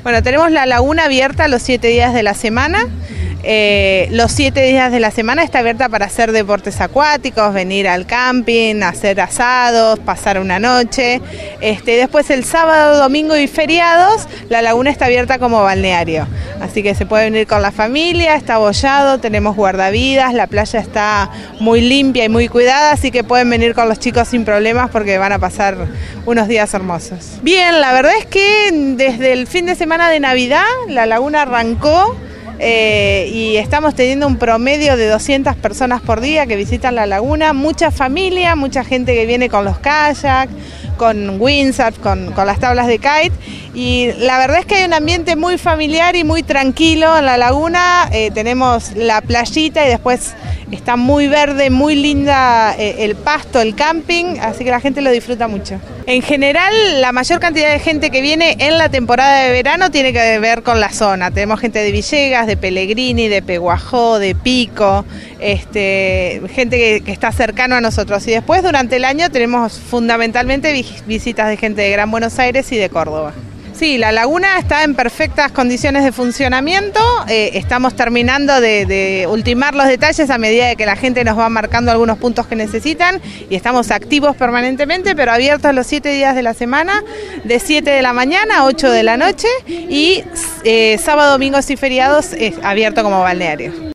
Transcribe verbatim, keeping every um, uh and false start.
Bueno, tenemos la laguna abierta los siete días de la semana. Eh, los siete días de la semana está abierta para hacer deportes acuáticos, venir al camping, hacer asados, pasar una noche. Este, después el sábado, domingo y feriados, la laguna está abierta como balneario. Así que se puede venir con la familia, está bollado, tenemos guardavidas, la playa está muy limpia y muy cuidada, así que pueden venir con los chicos sin problemas porque van a pasar unos días hermosos. Bien, la verdad es que desde el fin de semana de Navidad la laguna arrancó. Eh, y estamos teniendo un promedio de doscientas personas por día que visitan la laguna, mucha familia, mucha gente que viene con los kayaks, con windsurf, con, con las tablas de kite, y la verdad es que hay un ambiente muy familiar y muy tranquilo en la laguna. Eh, tenemos la playita y después está muy verde, muy linda eh, el pasto, el camping, así que la gente lo disfruta mucho. En general, la mayor cantidad de gente que viene en la temporada de verano tiene que ver con la zona. Tenemos gente de Villegas, de Pellegrini, de Peguajó, de Pico, este, gente que, que está cercano a nosotros. Y después, durante el año, tenemos fundamentalmente visitas de gente de Gran Buenos Aires y de Córdoba. Sí, la laguna está en perfectas condiciones de funcionamiento, eh, estamos terminando de, de ultimar los detalles a medida de que la gente nos va marcando algunos puntos que necesitan y estamos activos permanentemente, pero abiertos los siete días de la semana, de siete de la mañana a ocho de la noche, y eh, sábado, domingos y feriados es abierto como balneario.